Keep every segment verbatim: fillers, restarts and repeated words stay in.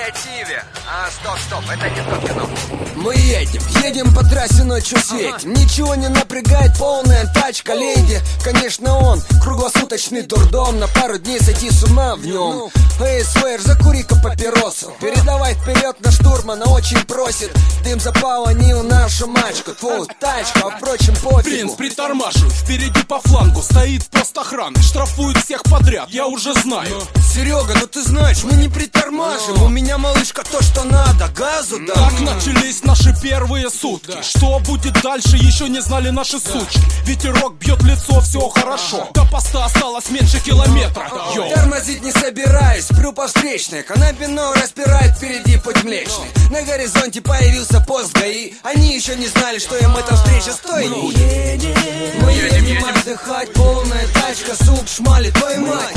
креативе. А, стоп, стоп, это не то кино. Мы едем, едем по трассе, ночью светим. Ничего не напрягает, полная тачка, леди. Конечно, он круглосуточный дурдом. На пару дней сойти с ума в нем. Эй, Свейр, закури-ка папиросу. Передавай вперед на штурмана, очень просит. Дым запалонил нашу мачку. Твою тачку, а впрочем, пофигу. Принц, притормаживай, впереди по флангу стоит пост охраны. Штрафует всех подряд, я уже знаю. Серега, ну ты знаешь, мы не притормаживаем. У меня, малышка, то, что надо, газу да. Так начались наши первые сутки. Что будет дальше, еще не знали наши сучки. Ветерок бьет лицо, все хорошо. До поста осталось меньше километра. Йоу. Тормозить не собираюсь, прю по встречной. Канапино распирает впереди путь млечный. На горизонте появился пост ГАИ. Они еще не знали, что им эта встреча стоит. Мы едем, мы едем, едем отдыхать. Полная тачка, сук, шмали, твою мать.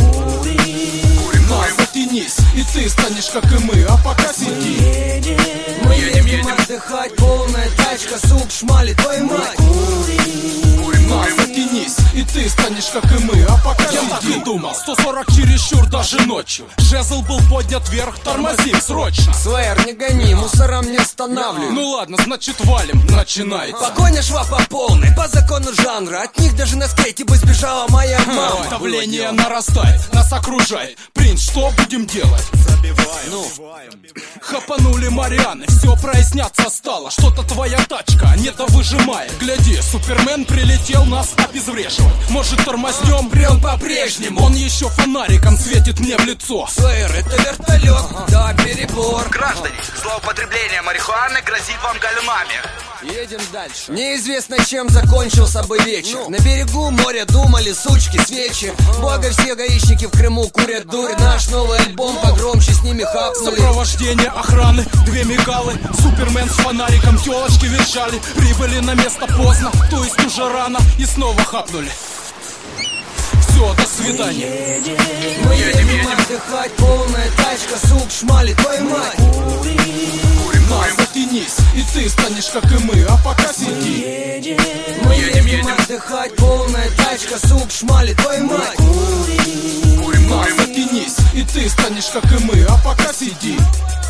На, затянись, и ты станешь как и мы, а пока сиди. Мы едем, едем отдыхать. Полная тачка, сук, шмали, твою мать. На, затянись, и ты станешь как и мы, а пока я сиди. Так и думал, сто сорок чересчур даже ночью. Жезл был поднят вверх, тормозим срочно. Свейр, не гони, мусорам не останавливай. Ну ладно, значит валим, начинается. Погоня шла по полной, по закону жанра. От них даже на скейте бы сбежала моя мама. Давление нарастает, нас окружает. Принц, что будем делать? Забиваем. Ну, хапанули Марианы, все проясняться стало. Что-то твоя тачка не-то выжимает. Гляди, Супермен прилетел нас обезвреживать. Может тормознем? Прям по-прежнему. Он еще фонариком светит мне в лицо. Свейр, это вертолет, ага. Да, перебор. Граждане, злоупотребление марихуаны грозит вам галюмами. Едем дальше. Неизвестно, чем закончился бы вечер. Ну. На берегу моря думали сучки, свечи. Благо все гаишники в Крыму курят дурь. Наш новый альбом погромче с ними хапнули. Сопровождение охраны, две мигалы. Супермен с фонариком, телочки визжали. Прибыли на место поздно, то есть уже рано. И снова хапнули. Все, до свидания. Мы едем, едем отдыхать. Полная тачка, сук, шмали, твою мать. На, затянись, и ты станешь как и мы, а пока сиди. Мы едем, едем отдыхать. Полная тачка, сук, шмали, твою мать. На, затянись, и ты станешь как и мы, а пока сиди.